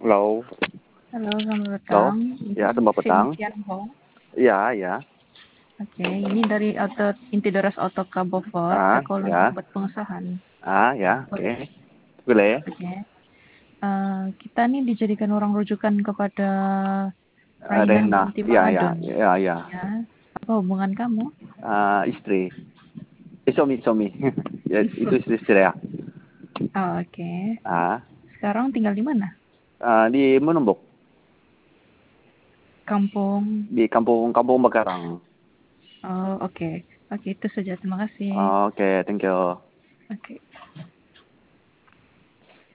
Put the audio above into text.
Halo, Halo, selamat halo. petang. Ya, Ini selamat Sin petang. Tian Hong. Ya, ya. Oke, ini dari Intidoras Auto Kabovor. Call Ya. buat pengesahan. Ya, oke. Boleh? Boleh. Oke. Kita nih dijadikan orang rujukan kepada Raina Rena. binti Ya, ya, Mahadon. ya, ya. Ya. Apa hubungan kamu? Istri. Suami. Ya, itu istri ya. Oh, oke. Ah, Sekarang tinggal di mana? di Menumbuk, Kampung. di kampung Bakarang. Oh, oke. Oke, itu saja. Terima kasih. Oke, thank you. Oke.